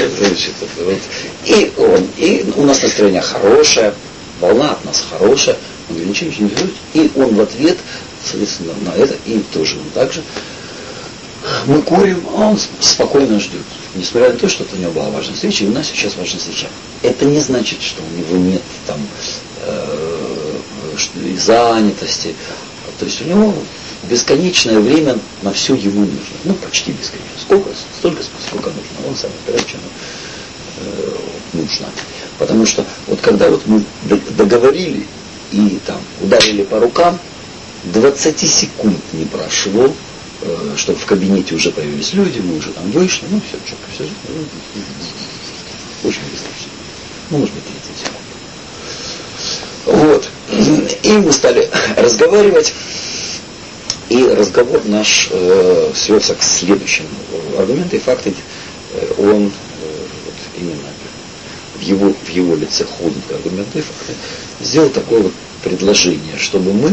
И у нас настроение хорошее, волна от нас хорошая, он говорит, ничего не делает. И он в ответ, соответственно, на это, и тоже он так же. Мы курим, а он спокойно ждет. Несмотря на то, что у него была важная встреча, и у нас сейчас важная встреча. Это не значит, что у него нет там занятости. То есть у него бесконечное время на все ему нужно. Ну, почти бесконечно. Столько, сколько нужно. Он сам выбирает, что нужно. Потому что вот когда вот мы договорили и там ударили по рукам, 20 секунд не прошло, чтобы в кабинете уже появились люди, мы уже там вышли, ну все, четко, все. Очень быстро все. Ну, может быть, 30 секунд. Вот. И мы стали разговаривать. И разговор наш свелся к следующему. Аргументы и факты, он вот, именно в его лице ходит аргументы и факты, сделал такое вот предложение, чтобы мы,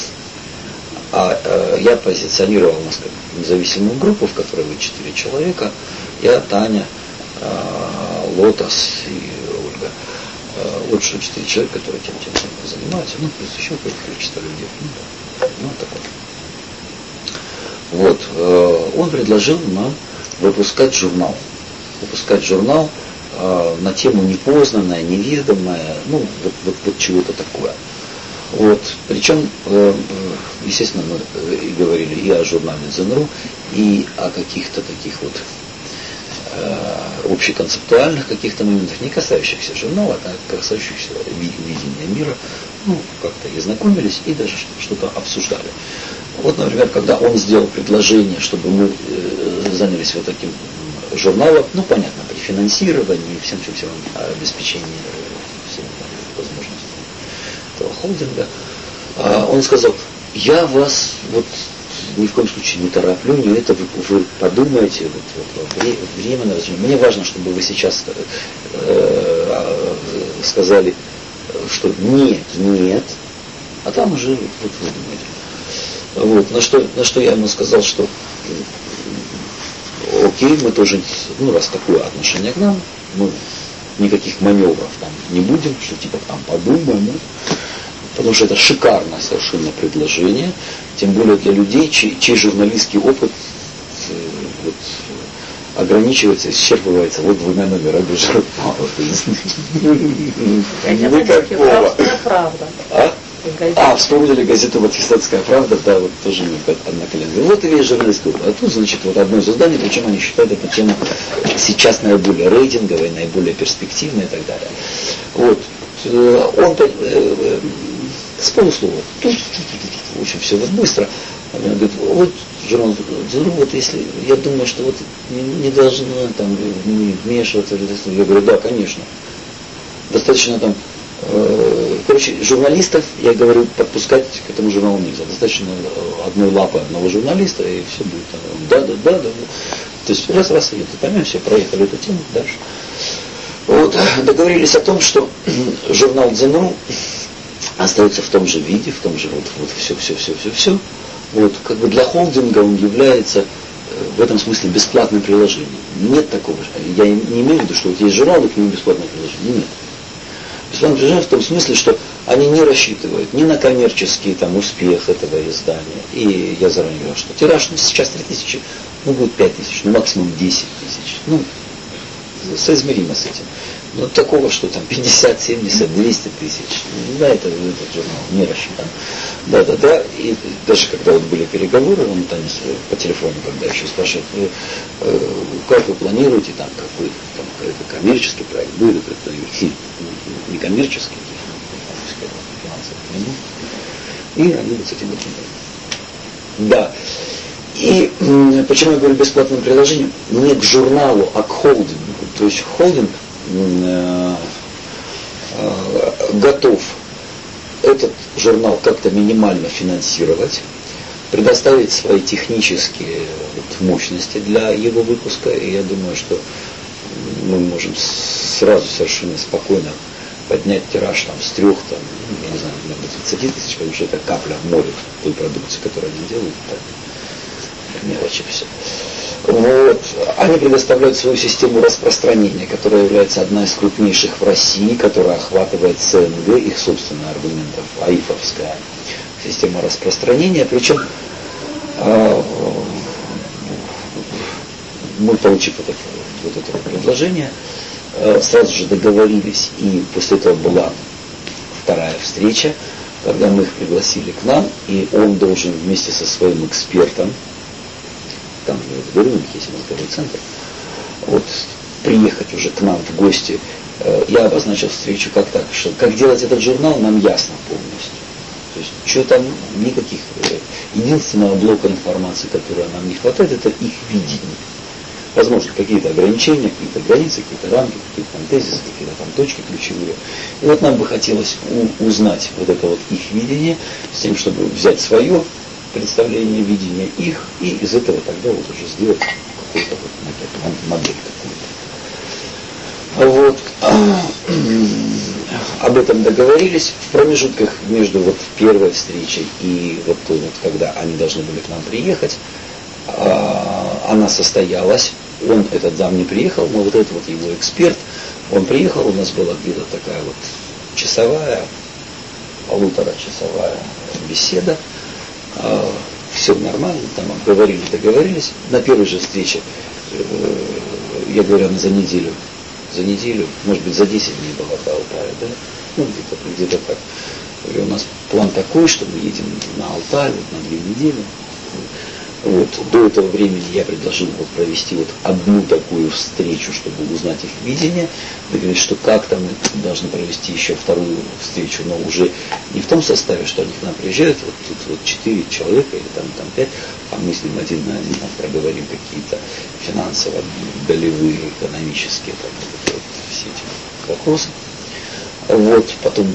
я позиционировал нас как независимую группу, в которой вы 4 человека, я, Таня, Лотос и Ольга. Вот что 4 человека, которые тем занимаются, ну, плюс еще какое-то количество людей. Ну, такое. Вот, он предложил нам выпускать журнал на тему непознанное, неведомое, ну, вот чего-то такое. Вот, причем, естественно, мы и говорили и о журнале Дзен.ру, и о каких-то таких вот общеконцептуальных каких-то моментах, не касающихся журнала, а касающихся видения мира, ну, как-то и знакомились, и даже что-то обсуждали. Вот, например, когда он сделал предложение, чтобы мы занялись вот таким журналом, ну, понятно, при финансировании, всем обеспечении всеми возможностями этого холдинга, он сказал, я вас вот ни в коем случае не тороплю, не это вы подумаете, время на развитие. Мне важно, чтобы вы сейчас сказали, что нет, а там уже вот вы думаете. Вот, на что я ему сказал, что окей, мы тоже, ну, раз такое отношение к нам, мы никаких маневров там не будем, что типа там подумаем, потому что это шикарное совершенно предложение, тем более для людей, чей журналистский опыт вот, ограничивается, исчерпывается вот 2 номерами журнала. Никакого. Вспомнили газету «Батистатская правда», да, вот тоже одна коллега. Вот и весь журналистский опыт. А тут, значит, вот одно из изданий, причем они считают эту тему сейчас наиболее рейтинговой, наиболее перспективной и так далее. Вот. Он с полуслова, очень все вот быстро. Он говорит, вот журнал, вот если, я думаю, что вот не должны там вмешиваться. Я говорю, да, конечно. Достаточно там, журналистов, я говорю, подпускать к этому журналу нельзя. Достаточно одной лапы одного журналиста, и все будет. Да. То есть раз, и это поймем, все, проехали эту тему, дальше. Вот, договорились о том, что журнал Дзен.ру остается в том же виде, в том же вот все. Вот, как бы для холдинга он является в этом смысле бесплатным приложением. Нет такого. Я не имею в виду, что вот есть журнал, и к нему бесплатное приложение. Нет. Бесплатное приложение в том смысле, что они не рассчитывают ни на коммерческий там, успех этого издания. И я заранее говорил, что тираж сейчас 3000, будет 5000, максимум 10 тысяч. Соизмеримо с этим. Но такого, что там 50, 70, 200 тысяч, да, это этот журнал не рассчитан. Да. И даже когда вот были переговоры, он там по телефону, когда еще спрашивает, как вы планируете, там, какой там, какой-то коммерческий проект будет, это не коммерческий, финансовый. И они вот с этим вот. Да. И почему я говорю бесплатным приложением? Не к журналу, а к холдингу. То есть холдинг готов этот журнал как-то минимально финансировать, предоставить свои технические мощности для его выпуска. И я думаю, что мы можем сразу совершенно спокойно поднять тираж там, с 3, там, я не знаю, до 30 тысяч, потому что это капля в море той продукции, которую они делают. Так, мелочи все. Вот. Они предоставляют свою систему распространения, которая является одна из крупнейших в России, которая охватывает СНГ, их собственных аргументов, АИФовская система распространения. Причем мы, получив вот это предложение, сразу же договорились, и после этого была вторая встреча, когда мы их пригласили к нам, и он должен вместе со своим экспертом, там, я говорю, у них есть мозговой центр, вот, приехать уже к нам в гости. Я обозначил встречу как так, что как делать этот журнал, нам ясно полностью. То есть, что там никаких, единственного блока информации, которая нам не хватает, это их видение. Возможно, какие-то ограничения, какие-то границы, какие-то рамки, какие-то там тезисы, какие-то там точки ключевые. И вот нам бы хотелось узнать вот это вот их видение, с тем, чтобы взять свое представление, видение их, и из этого тогда вот уже сделать какой-то вот модель какую-то. Вот. Об этом договорились. В промежутках между вот первой встречей и вот когда они должны были к нам приехать, она состоялась. Он, этот зам, не приехал, но вот этот вот его эксперт, он приехал, у нас была где-то такая вот часовая, полуторачасовая беседа. Все нормально, там обговорили, договорились. На первой же встрече, я говорю, она за неделю, может быть, за 10 дней была до Алтая, да? Ну, где-то так. Я говорю, у нас план такой, что мы едем на Алтай вот, на 2 недели. Вот. До этого времени я предложил вот провести вот одну такую встречу, чтобы узнать их видение. Договорились, что как-то мы должны провести еще вторую встречу, но уже не в том составе, что они к нам приезжают, вот тут вот 4 человека или там 5, а мы с ним один на один там проговорим какие-то финансово-долевые, экономические там, вот, все эти вопросы. Вот, потом,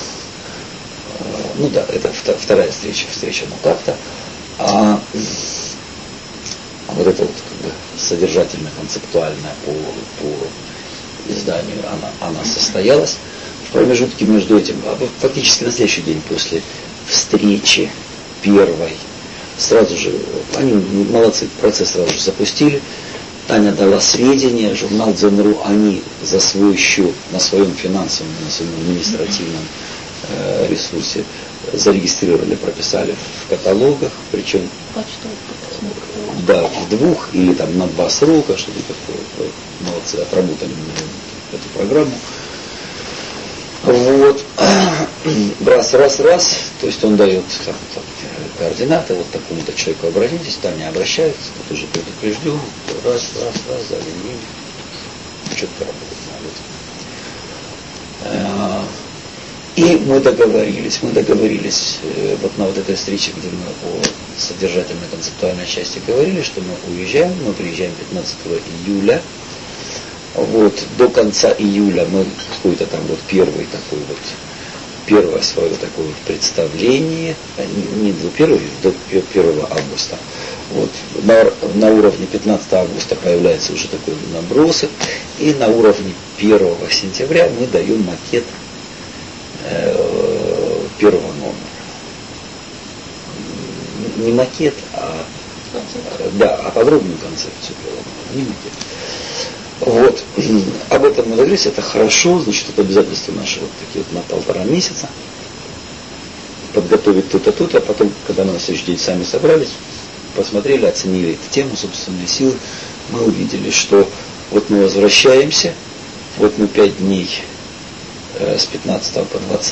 ну да, это вторая встреча на так-то. А вот это вот как бы содержательно-концептуальная по изданию, она состоялась. В промежутке между этим, фактически на следующий день после встречи первой, сразу же, они молодцы, процесс сразу же запустили. Таня дала сведения, журнал Дзен.ру, они за свой счет, на своем финансовом, на своем административном ресурсе зарегистрировали, прописали в каталогах, причем да, в 2 или там на 2 срока, что-то такое. Молодцы, отработали эту программу. Вот. Раз. То есть он дает там, координаты, вот такому-то человеку обратитесь, там не обращаются, тут уже предупрежден, раз, дали деньги. Четко работает. И мы договорились вот на вот этой встрече, где мы о содержательной концептуальной части говорили, что мы приезжаем 15 июля. Вот, до конца июля мы какой-то там вот первое свое такое вот представление, не до 1 августа. Вот, на уровне 15 августа появляется уже такой набросок, и на уровне 1 сентября мы даем макет первого номера. Не макет, а подробную концепцию первого номера, не макет. Вот. Об этом мы договорились, это хорошо, значит, это обязательства наши вот такие вот на 1,5 месяца. Подготовить то-то, а потом, когда мы на следующий день сами собрались, посмотрели, оценили эту тему, собственные силы, мы увидели, что вот мы возвращаемся, вот мы 5 дней с 15 по 20,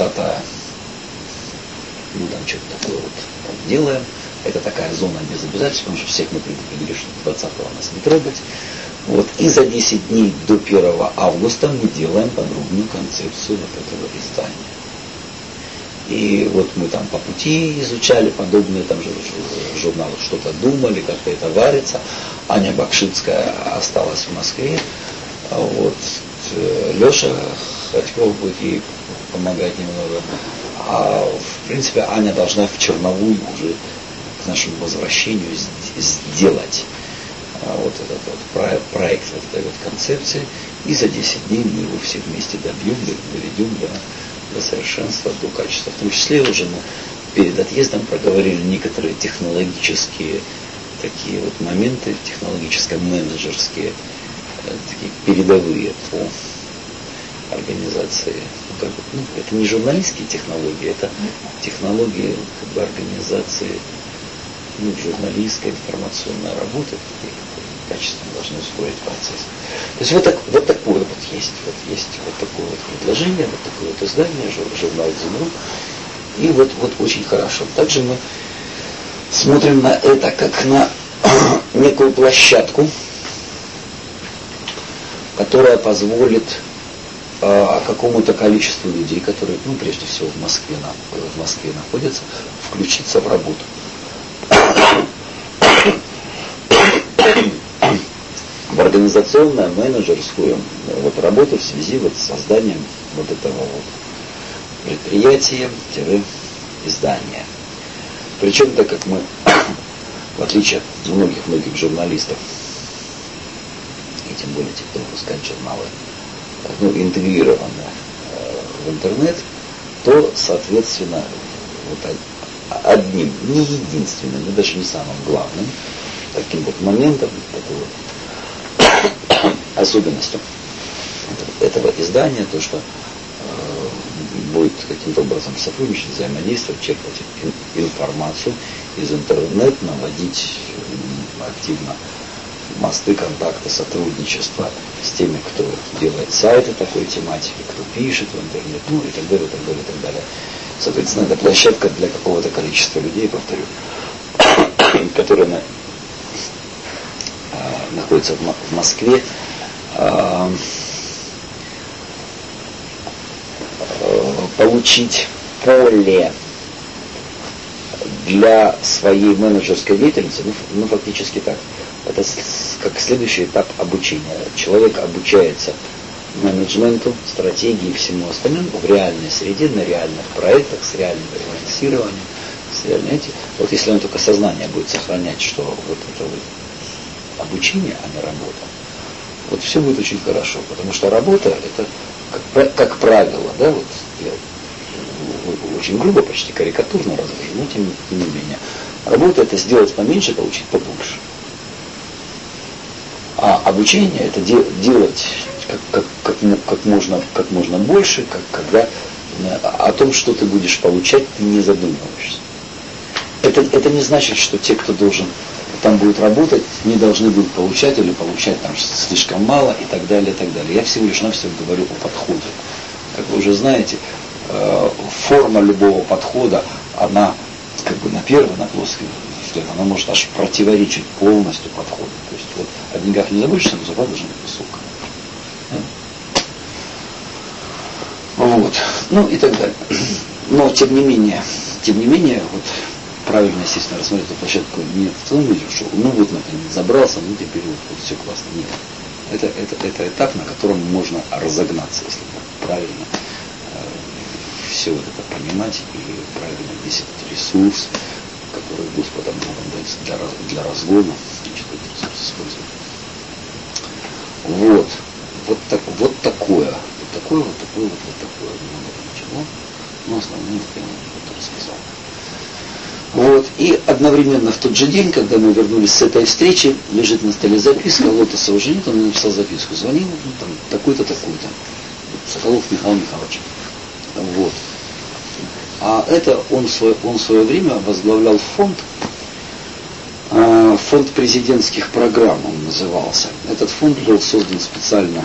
ну там что-то такое вот делаем. Это такая зона без обязательств, потому что всех мы предупредили, что 20-го нас не трогать. Вот. И за 10 дней до 1 августа мы делаем подробную концепцию вот этого издания. И вот мы там по пути изучали подобные там же журналы, что-то думали, как-то это варится. Аня Бакшицкая осталась в Москве. Вот. Леша Ходьков будет ей помогать немного. А в принципе Аня должна в черновую уже к нашему возвращению сделать вот этот вот проект вот этой вот концепции. И за 10 дней мы его все вместе добьем, доведем до совершенства, до качества. В том числе уже мы перед отъездом проговорили некоторые технологические такие вот моменты технологическо-менеджерские, такие передовые по организации. Это не журналистские технологии, это технологии как бы, организации журналистской, информационной работы, которые качественно должны ускорить процесс. То есть вот такое вот есть. Есть вот такое вот предложение, вот такое вот издание, журнал «Земру». И вот очень хорошо. Также мы смотрим на это как на некую площадку, которая позволит какому-то количеству людей, которые, прежде всего в Москве находятся, включиться в работу. В организационную, менеджерскую работу в связи с созданием вот этого предприятия-издания. Причем, так как мы, в отличие от многих журналистов, и тем более тех, кто выпускает журналы, интегрированы в интернет, то, соответственно, одним, не единственным, и даже не самым главным, таким вот моментом, такой вот особенностью этого издания, то, что будет каким-то образом сотрудничать, взаимодействовать, черпать информацию из интернета, наводить активно мосты, контакты, сотрудничества с теми, кто делает сайты такой тематики, кто пишет в интернет, и так далее, и так далее, и так далее. Соответственно, это площадка для какого-то количества людей, повторю, которые находятся в Москве, получить поле для своей менеджерской деятельности, фактически так. Это как следующий этап обучения. Человек обучается менеджменту, стратегии и всему остальному в реальной среде, на реальных проектах, с реальным финансированием, вот если он только сознание будет сохранять, что вот это вот обучение, а не работа, вот все будет очень хорошо, потому что работа это, как правило, да, вот я очень грубо, почти карикатурно разложу, но тем не менее, работа это сделать поменьше, получить побольше. А обучение это делать как можно больше, когда о том, что ты будешь получать, ты не задумываешься. Это не значит, что те, кто там будет работать, не должны будут получать или получать там слишком мало и так далее, и так далее. Я всего лишь навсего говорю о подходе. Как вы уже знаете, форма любого подхода, она как бы на первый, на плоский взгляд, она может аж противоречить полностью подходу. То есть вот о деньгах не заботишься, но зарплата должна быть высокая. Вот. И так далее. Но тем не менее, вот правильно, естественно, рассмотреть эту площадку не в том виде, что наконец забрался, теперь вот все классно. Нет. Это этап, на котором можно разогнаться, если правильно все вот это понимать и правильно весь этот ресурс, который Господом Богом дается для разгона, этот ресурс использовать. Вот такое. Ничего. Основные темы я рассказал. И одновременно в тот же день, когда мы вернулись с этой встречи, лежит на столе записка, Лотоса уже нет, он написал записку, звонил, там, такой-то, такой-то. Соколов Михаил Михайлович. А это он в свое время возглавлял фонд президентских программ, он назывался. Этот фонд был создан специально.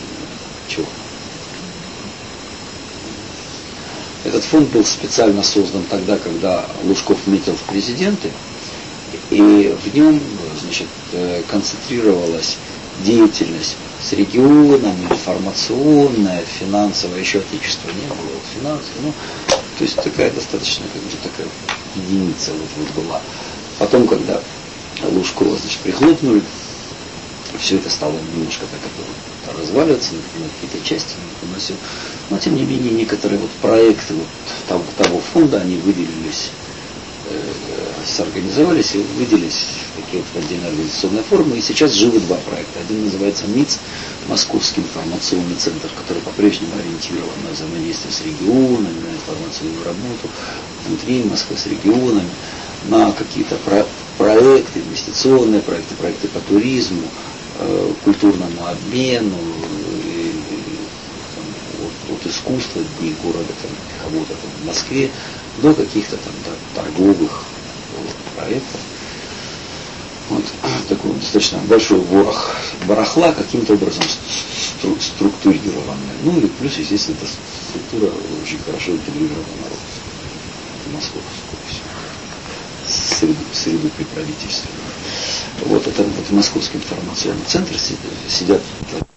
Этот фонд был специально создан тогда, когда Лужков метил в президенты, и в нем, концентрировалась деятельность с регионами, информационная, финансовая, еще отечества не было, финансовая, то есть такая достаточно такая единица была. Потом, когда Лужкова, прихлопнули, все это стало немножко так разваливаться на какие-то части, но тем не менее некоторые проекты того фонда, они выделились, сорганизовались и выделились в такие отдельные организационные формы. И сейчас живы два проекта. Один называется МИЦ, Московский информационный центр, который по-прежнему ориентирован на взаимодействие с регионами, на информационную работу внутри Москвы с регионами, на какие-то проекты, инвестиционные проекты, проекты по туризму, культурному обмену, от искусства, дней города, кого-то в Москве, до каких-то там торговых проектов. Вот такой достаточно большой ворох барахла, каким-то образом структурированная. Ну и плюс, естественно, эта структура очень хорошо интегрирована в народ. Московскую среду при правительстве. Вот это вот в Московском информационном центре сидят